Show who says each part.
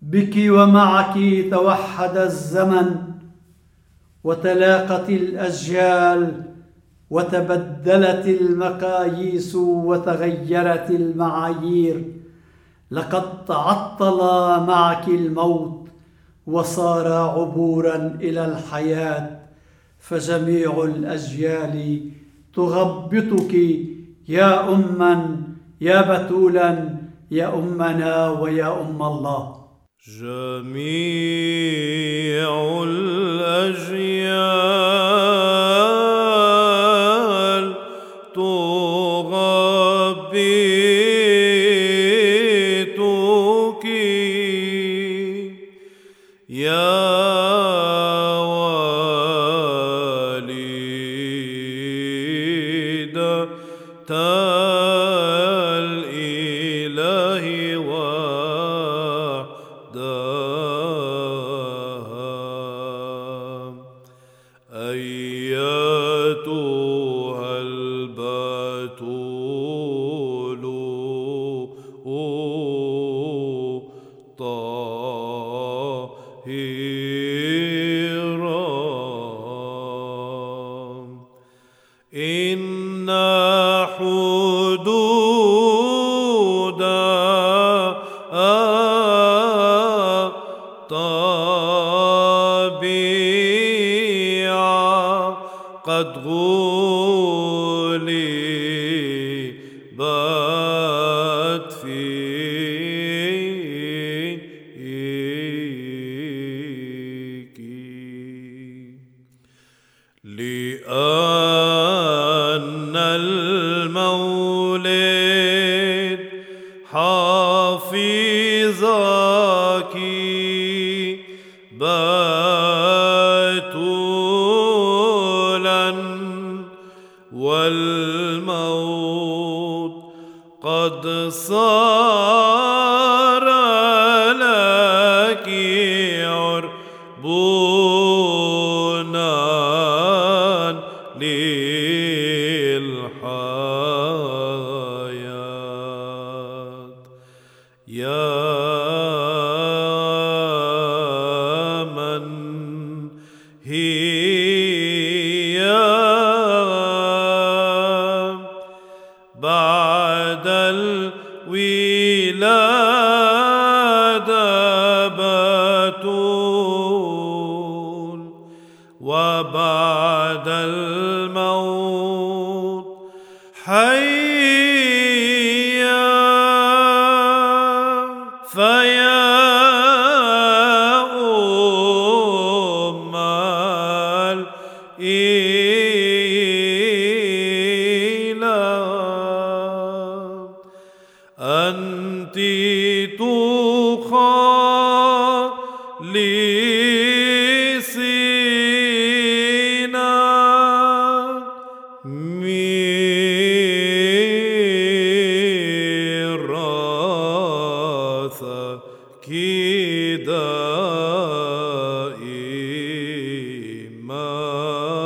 Speaker 1: بك ومعك توحد الزمن، وتلاقت الأجيال، وتبدلت المقاييس، وتغيرت المعايير. لقد تعطل معك الموت وصار عبورا إلى الحياة، فجميع الأجيال تغبطك يا أما، يا بتولا، يا أمنا ويا أم الله.
Speaker 2: جميع الأجيال تغبطك يا والدة الإله وحدها. أيتها البتول طاهرة، إن حدود الطبيعة قد غلبت فيك، لأن المولد حافظك بتولا، والموت قد صار لك عربونا للحياة. يا من هي بعد الولادة بتول، وبعد الموت حيا. فيا أم الإله، أنت تخلصينا ميراثك دائما.